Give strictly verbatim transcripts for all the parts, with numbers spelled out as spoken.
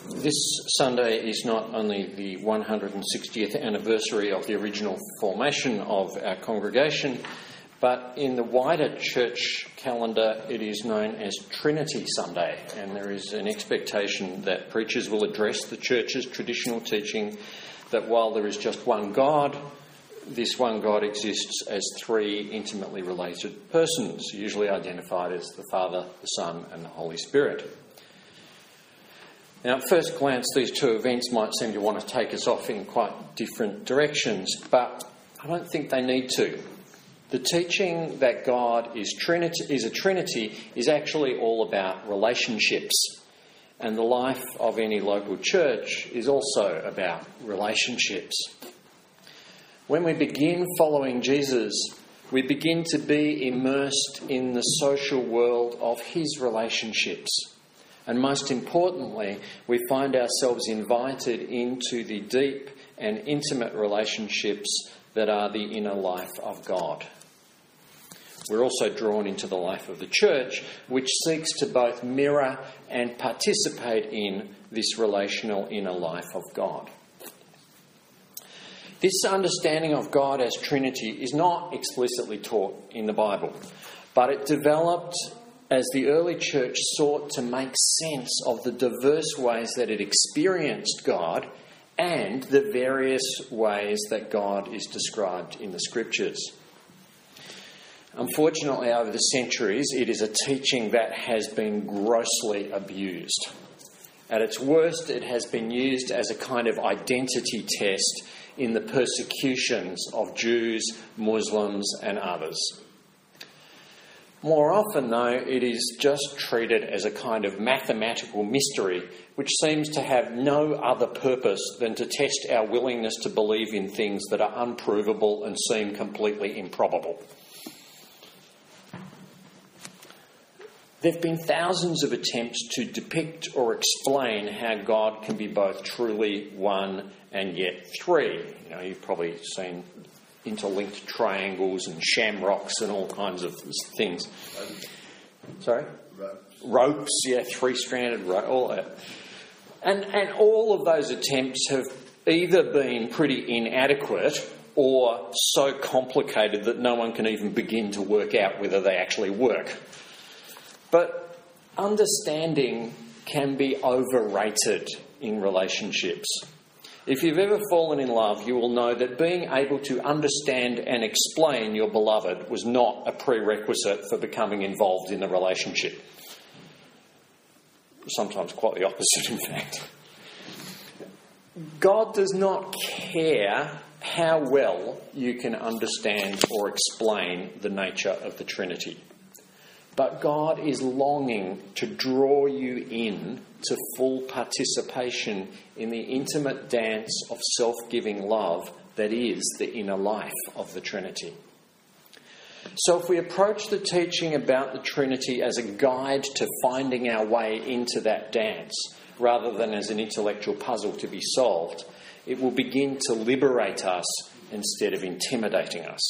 This Sunday is not only the one hundred sixtieth anniversary of the original formation of our congregation, but in the wider church calendar it is known as Trinity Sunday, and there is an expectation that preachers will address the church's traditional teaching that while there is just one God, this one God exists as three intimately related persons, usually identified as the Father, the Son and the Holy Spirit. Now, at first glance, these two events might seem to want to take us off in quite different directions, but I don't think they need to. The teaching that God is Trinity, is a Trinity is actually all about relationships, and the life of any local church is also about relationships. When we begin following Jesus, we begin to be immersed in the social world of his relationships. And most importantly, we find ourselves invited into the deep and intimate relationships that are the inner life of God. We're also drawn into the life of the church, which seeks to both mirror and participate in this relational inner life of God. This understanding of God as Trinity is not explicitly taught in the Bible, but it developed as the early church sought to make sense of the diverse ways that it experienced God and the various ways that God is described in the Scriptures. Unfortunately, over the centuries, it is a teaching that has been grossly abused. At its worst, it has been used as a kind of identity test in the persecutions of Jews, Muslims, and others. More often, though, it is just treated as a kind of mathematical mystery which seems to have no other purpose than to test our willingness to believe in things that are unprovable and seem completely improbable. There have been thousands of attempts to depict or explain how God can be both truly one and yet three. You know, you've probably seen interlinked triangles and shamrocks and all kinds of things. Sorry? Ropes. Ropes, yeah, three-stranded rope, all that. And, and all of those attempts have either been pretty inadequate or so complicated that no one can even begin to work out whether they actually work. But understanding can be overrated in relationships. If you've ever fallen in love, you will know that being able to understand and explain your beloved was not a prerequisite for becoming involved in the relationship. Sometimes quite the opposite, in fact. God does not care how well you can understand or explain the nature of the Trinity. But God is longing to draw you in to full participation in the intimate dance of self-giving love that is the inner life of the Trinity. So if we approach the teaching about the Trinity as a guide to finding our way into that dance, rather than as an intellectual puzzle to be solved, it will begin to liberate us instead of intimidating us.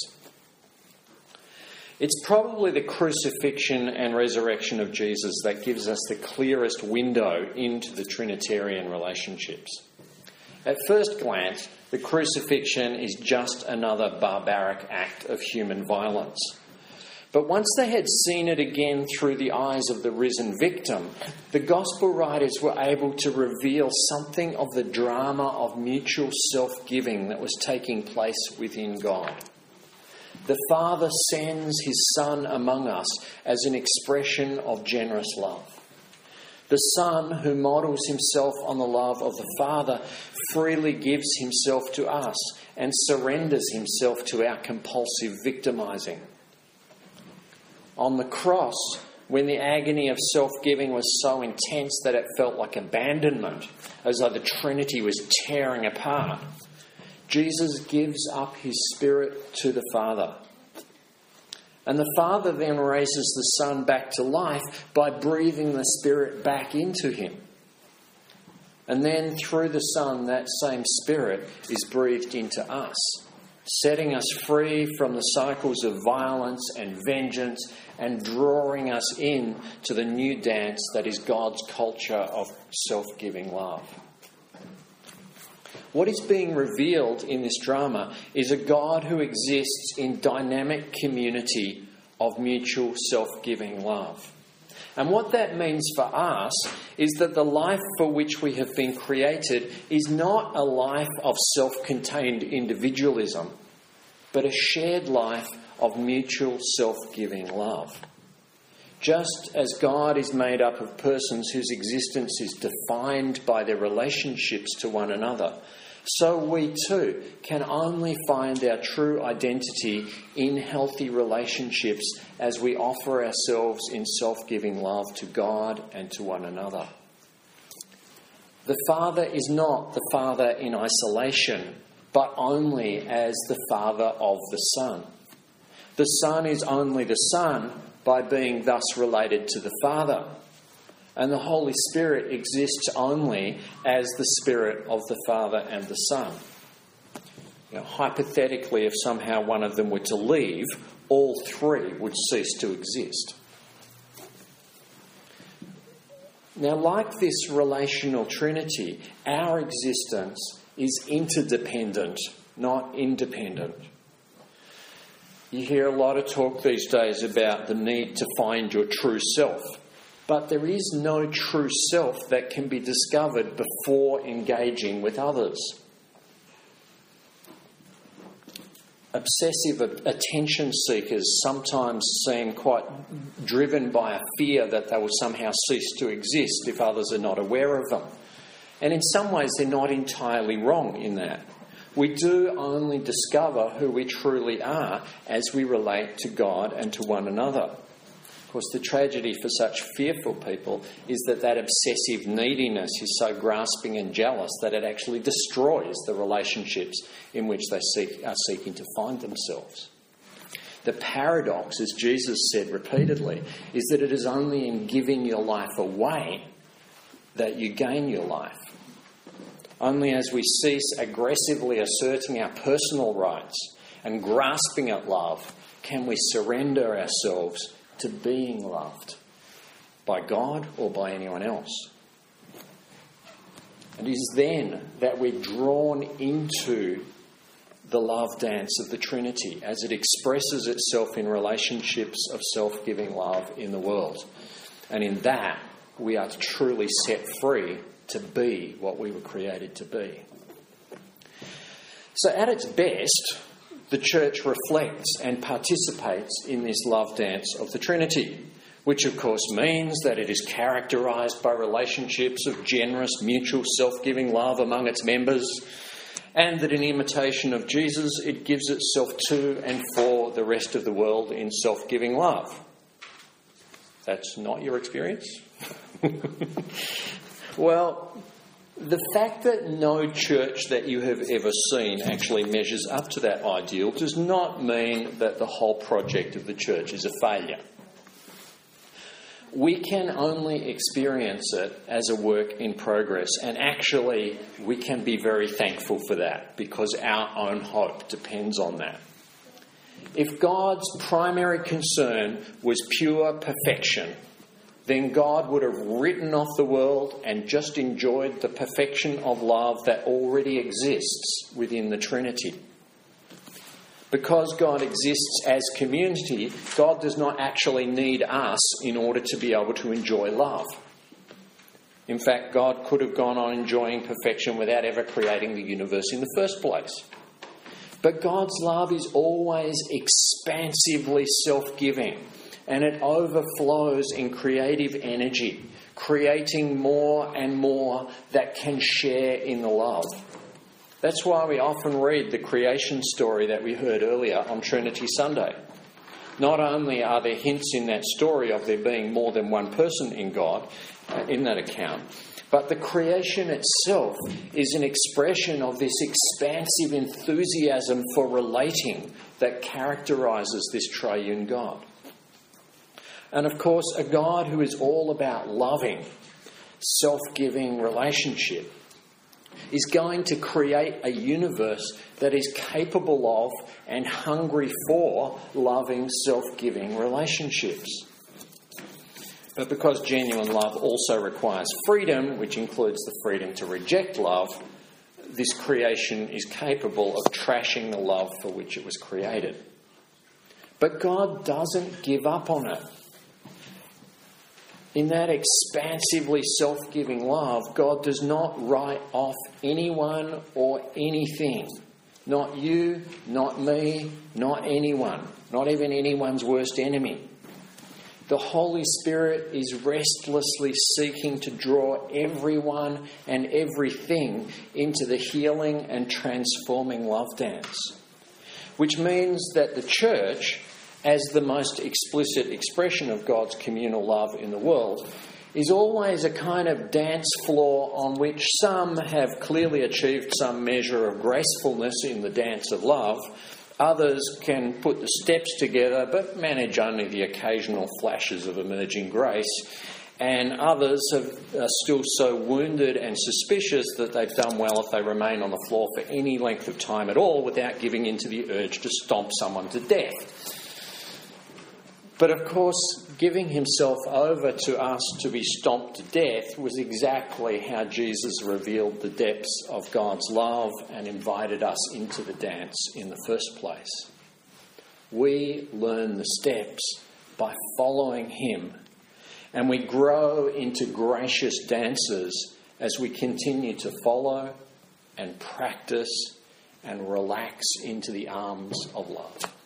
It's probably the crucifixion and resurrection of Jesus that gives us the clearest window into the Trinitarian relationships. At first glance, the crucifixion is just another barbaric act of human violence. But once they had seen it again through the eyes of the risen victim, the gospel writers were able to reveal something of the drama of mutual self-giving that was taking place within God. The Father sends his Son among us as an expression of generous love. The Son, who models himself on the love of the Father, freely gives himself to us and surrenders himself to our compulsive victimising. On the cross, when the agony of self-giving was so intense that it felt like abandonment, as though the Trinity was tearing apart, Jesus gives up his Spirit to the Father. And the Father then raises the Son back to life by breathing the Spirit back into him. And then through the Son, that same Spirit is breathed into us. setting us free from the cycles of violence and vengeance and drawing us in to the new dance that is God's culture of self-giving love. What is being revealed in this drama is a God who exists in dynamic community of mutual self-giving love. And what that means for us is that the life for which we have been created is not a life of self-contained individualism, but a shared life of mutual self-giving love. Just as God is made up of persons whose existence is defined by their relationships to one another, so we too can only find our true identity in healthy relationships as we offer ourselves in self-giving love to God and to one another. The Father is not the Father in isolation, but only as the Father of the Son. The Son is only the Son by being thus related to the Father. And the Holy Spirit exists only as the Spirit of the Father and the Son. You know, hypothetically, if somehow one of them were to leave, all three would cease to exist. Now, like this relational trinity, our existence is interdependent, not independent. You hear a lot of talk these days about the need to find your true self. But there is no true self that can be discovered before engaging with others. Obsessive attention seekers sometimes seem quite driven by a fear that they will somehow cease to exist if others are not aware of them. And in some ways, they're not entirely wrong in that. We do only discover who we truly are as we relate to God and to one another. Of course, the tragedy for such fearful people is that that obsessive neediness is so grasping and jealous that it actually destroys the relationships in which they seek, are seeking to find themselves. The paradox, as Jesus said repeatedly, is that it is only in giving your life away that you gain your life. Only as we cease aggressively asserting our personal rights and grasping at love can we surrender ourselves to being loved by God or by anyone else. And it is then that we're drawn into the love dance of the Trinity as it expresses itself in relationships of self-giving love in the world. And in that, we are truly set free to be what we were created to be. So at its best, the Church reflects and participates in this love dance of the Trinity, which of course means that it is characterised by relationships of generous, mutual, self-giving love among its members, and that in imitation of Jesus, it gives itself to and for the rest of the world in self-giving love. That's not your experience? Well, the fact that no church that you have ever seen actually measures up to that ideal does not mean that the whole project of the church is a failure. We can only experience it as a work in progress, and actually we can be very thankful for that because our own hope depends on that. If God's primary concern was pure perfection, then God would have written off the world and just enjoyed the perfection of love that already exists within the Trinity. Because God exists as community, God does not actually need us in order to be able to enjoy love. In fact, God could have gone on enjoying perfection without ever creating the universe in the first place. But God's love is always expansively self-giving, and it overflows in creative energy, creating more and more that can share in the love. That's why we often read the creation story that we heard earlier on Trinity Sunday. Not only are there hints in that story of there being more than one person in God, uh, in that account, but the creation itself is an expression of this expansive enthusiasm for relating that characterises this triune God. And of course, a God who is all about loving, self-giving relationship is going to create a universe that is capable of and hungry for loving, self-giving relationships. But because genuine love also requires freedom, which includes the freedom to reject love, this creation is capable of trashing the love for which it was created. But God doesn't give up on it. In that expansively self-giving love, God does not write off anyone or anything. Not you, not me, not anyone. Not even anyone's worst enemy. The Holy Spirit is restlessly seeking to draw everyone and everything into the healing and transforming love dance. Which means that the church, as the most explicit expression of God's communal love in the world, is always a kind of dance floor on which some have clearly achieved some measure of gracefulness in the dance of love. Others can put the steps together but manage only the occasional flashes of emerging grace. And others have, are still so wounded and suspicious that they've done well if they remain on the floor for any length of time at all without giving in to the urge to stomp someone to death. But of course, giving himself over to us to be stomped to death was exactly how Jesus revealed the depths of God's love and invited us into the dance in the first place. We learn the steps by following him, and we grow into gracious dancers as we continue to follow and practice and relax into the arms of love.